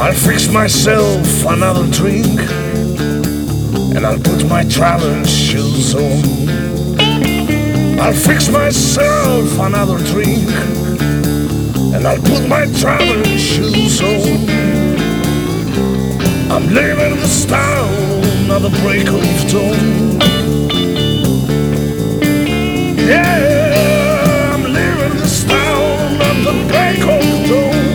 I'll fix myself another drink, and I'll put my traveling shoes on. I'll fix myself another drink, and I'll put my traveling shoes on. I'm leaving this town at the break of dawn. Yeah, I'm leaving this town at the break of dawn.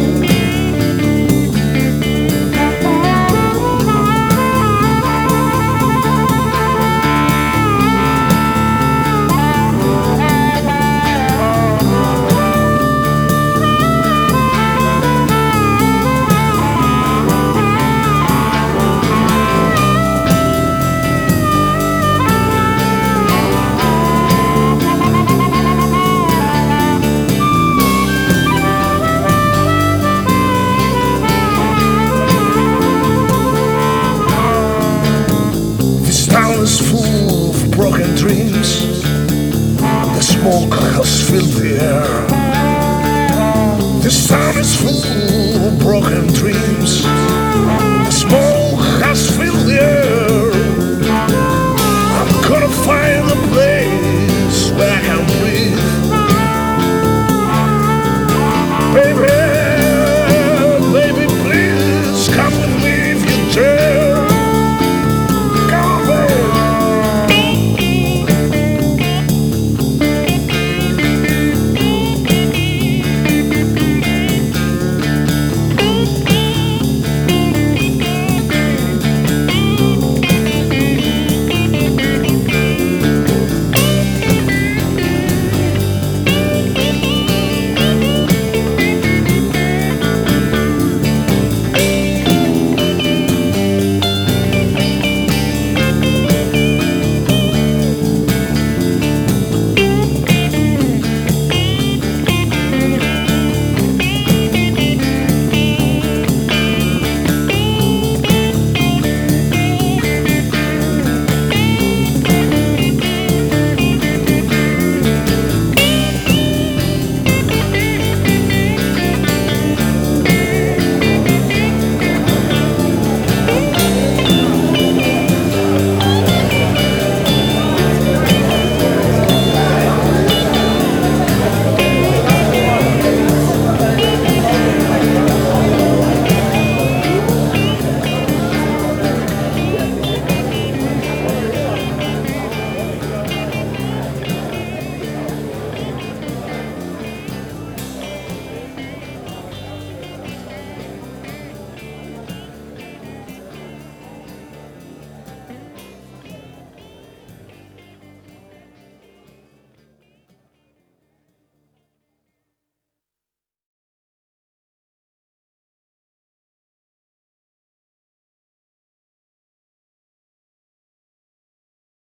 Is full of broken dreams. The smoke has filled the air. This town is full of broken dreams.